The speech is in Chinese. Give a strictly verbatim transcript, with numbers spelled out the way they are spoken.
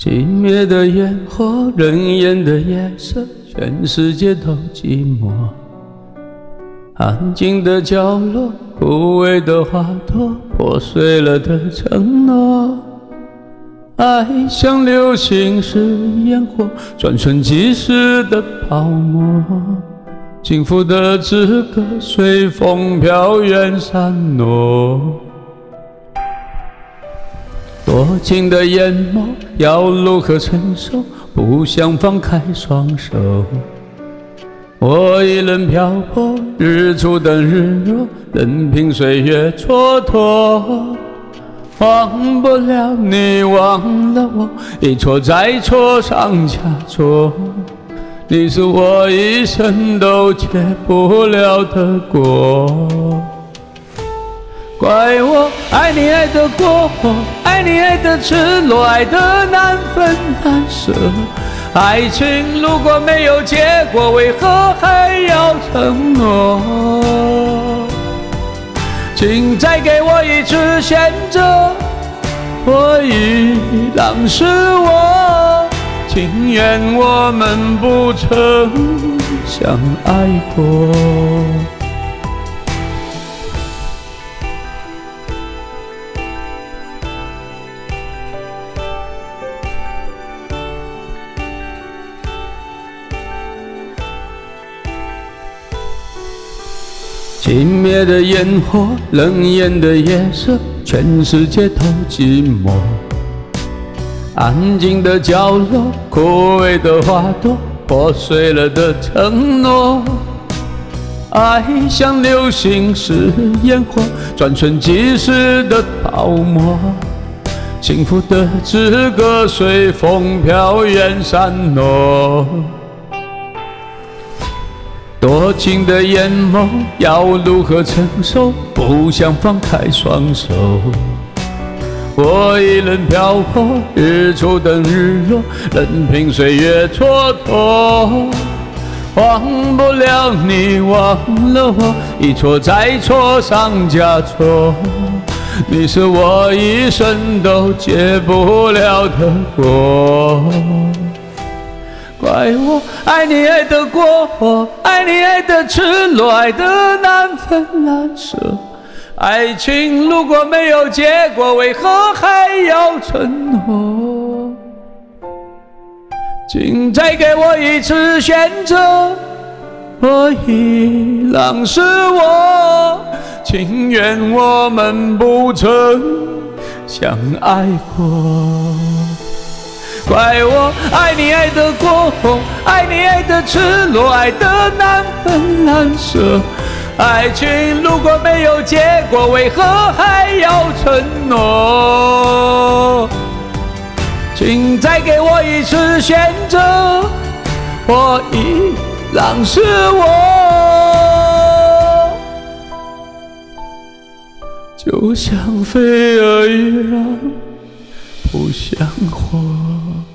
熄灭的烟火，冷眼的夜色，全世界都寂寞。安静的角落，枯萎的花朵，破碎了的承诺。爱像流星是烟火，转瞬即逝的泡沫。幸福的资格随风飘远散落。多情的眼眸要如何承受？不想放开双手。我一人漂泊，日出等日落，任凭岁月蹉跎。忘不了你，忘了我，一错再错，上加错。你是我一生都结不了的果。怪我爱你爱得过火，爱你爱得赤裸，爱得难分难舍。爱情如果没有结果，为何还要承诺？请再给我一次选择，我已让是我，情愿我们不曾相爱过。熄灭的烟火，冷眼的夜色，全世界都寂寞。安静的角落，枯萎的花朵，破碎了的承诺。爱像流星是烟火，转瞬即逝的泡沫。幸福的资格随风飘远散落。多情的眼眸要如何承受？不想放开双手。我一人漂泊，日出等日落，任凭岁月蹉跎。忘不了你，忘了我，一错再错，上加错。你是我一生都结不了的果。怪我爱你爱得过火，爱你爱得赤裸，爱得难分难舍。爱情如果没有结果，为何还要承诺？请再给我一次选择，我已让是我，情愿我们不曾相爱过。怪我爱你爱得过火，爱你爱得赤裸，爱得难分难舍。爱情如果没有结果，为何还要承诺？请再给我一次选择，我已让是我，就像飞蛾一样不想活。